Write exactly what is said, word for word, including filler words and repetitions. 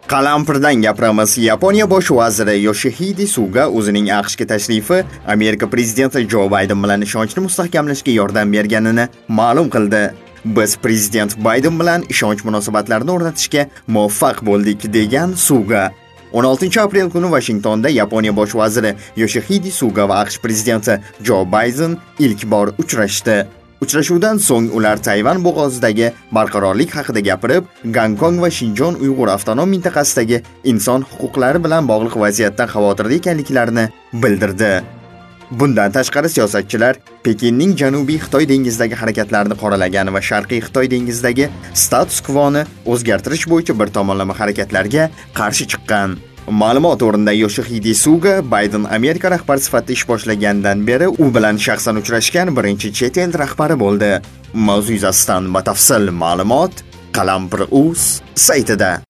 Qalampirdan gapiramiz. Yaponiya bosh vaziri Yoshihide Suga o'zining AQShga tashrifi Amerika prezidenti Jo Bayden bilan ishonchni mustahkamlashga yordam berganini ma'lum qildi. Biz prezident Bayden bilan ishonch munosabatlarini o'rnatishga muvaffaq bo'ldik, degan Suga. o'n oltinchi aprel kuni Washingtonda Yaponiya bosh vaziri Yoshihide Suga va AQSh prezidenti Jo Bayden ilk bor uchrashdi. Uchrashuvdan so'ng ular Tayvan bo'g'ozidagi barqarorlik haqida gapirib, Gonkong va Shinjon Uyg'ur avtonom mintaqasidagi inson huquqlari bilan bog'liq vaziyatdan xavotirda ekanliklarini bildirdi. Bundan tashqari siyosatchilar Pekinning Janubiy Xitoy dengizidagi harakatlarini qoralagan va Sharqiy Xitoy dengizidagi status quo-ni o'zgartirish bo'yicha bir tomonlama harakatlarga qarshi chiqqan. Ma'lumot o'rnida Yoshihide Suga Bayden Amerika rahbari sifatida ish boshlagandan beri u bilan shaxsan uchrashgan birinchi chet el rahbari bo'ldi. Mavzu yuzasidan batafsil ma'lumot Qalampir.uz saytida.